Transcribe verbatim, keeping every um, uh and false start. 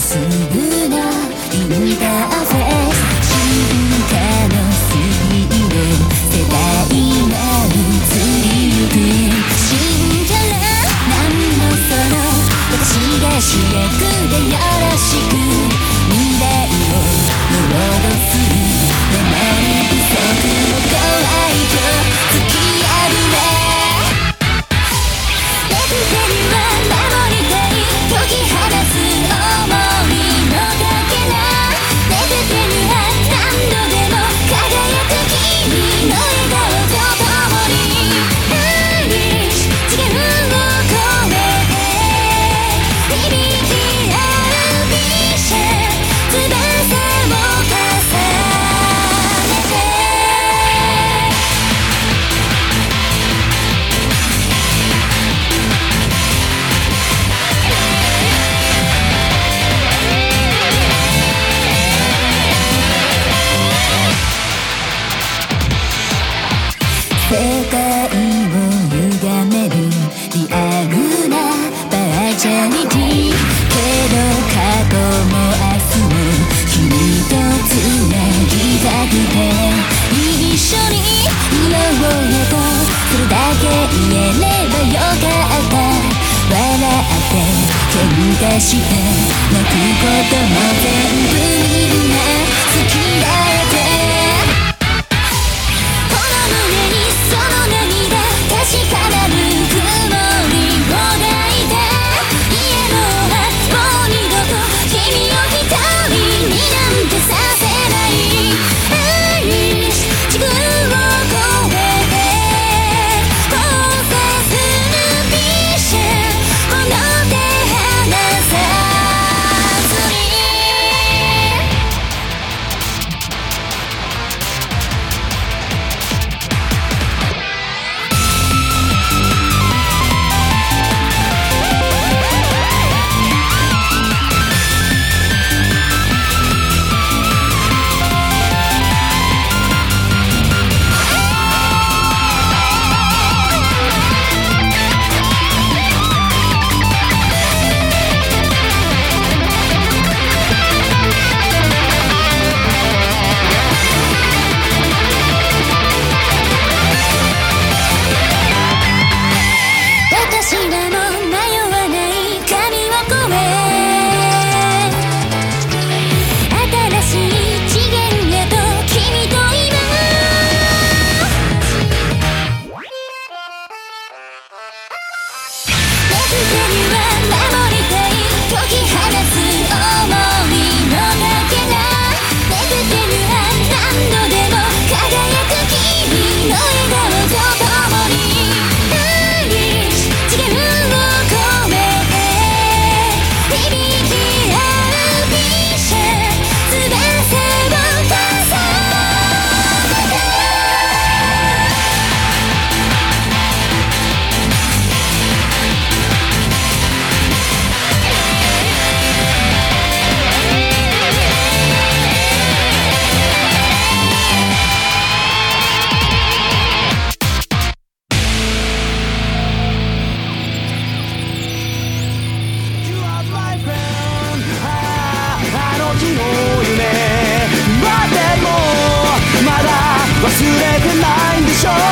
すぐなインターフェース進化のスピード世代が移りゆく信じらなんのその私が主役でよろしく未来をロードする名前不足の怖いと突き破れレプテルは守りたい解き放つ想いのかけらレプテルは何度でも輝く君の笑顔と共にアイリッシュ次元を超えて響き合うビシャン翼を重ねて世界を歪めるリアルなバーチャリティけど過去も明日も君とつなぎたくて一緒にいようよとそれだけ言えればよかった笑って喧嘩して泣くことも全部みんな好きだってその涙確かなぬくもりを抱いて家のはもう二度と君を一人になんてさせない愛し自分を超えて交差するビシャンこの手離さずに私らも迷わない神を越え新しい次元へと君と今レプテルは守りたい解き放つ想いのかけらレプテルは何度でも輝く君の笑顔と共にアイリッシュ次元を超えて響き合うビシャン翼を重ねてあの日の夢はでもまだ忘れてないんでしょう